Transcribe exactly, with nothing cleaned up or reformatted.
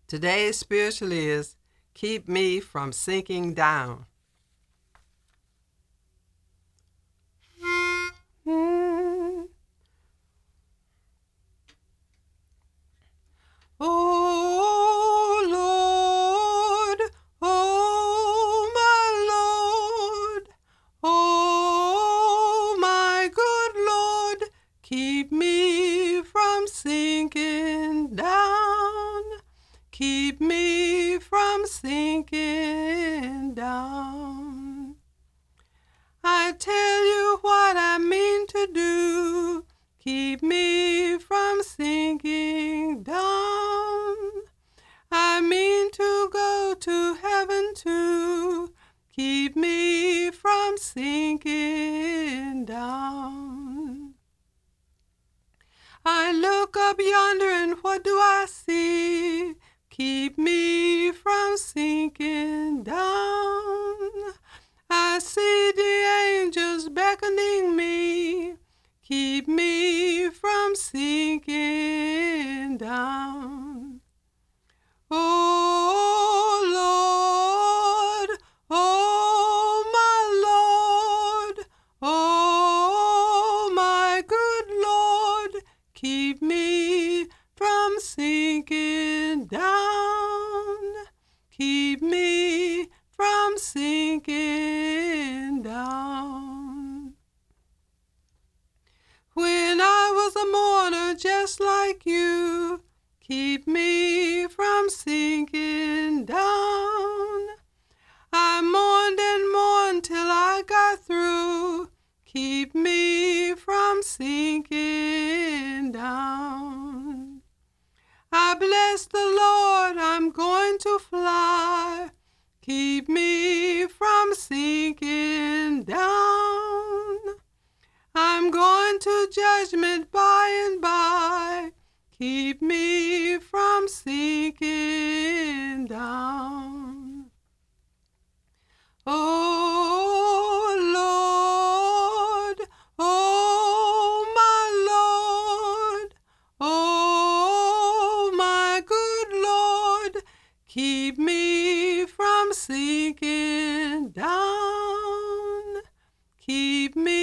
Today's spiritual is keep me from sinking down. Mm. Oh Lord, oh my Lord, oh my good Lord, keep me from sinking down. Keep me from sinking down. I tell you what I mean to do. Keep me from sinking down. I mean to go to heaven too. Keep me from sinking down. I look up yonder and what do I see? Keep me from sinking down. I see the angels beckoning me. Keep me from sinking down. Oh Lord, oh my Lord, oh my good Lord, keep me from sinking down. Keep me from sinking down. When I was a mourner just like you, keep me from sinking down. I mourned and mourned till I got through. Keep me from sinking down. I bless the Lord, I'm going to fly. Keep me from sinking down. I'm going to judgment by and by. Keep me from sinking down. Oh Lord, oh my Lord, oh my good Lord, keep me from sinking down. Keep me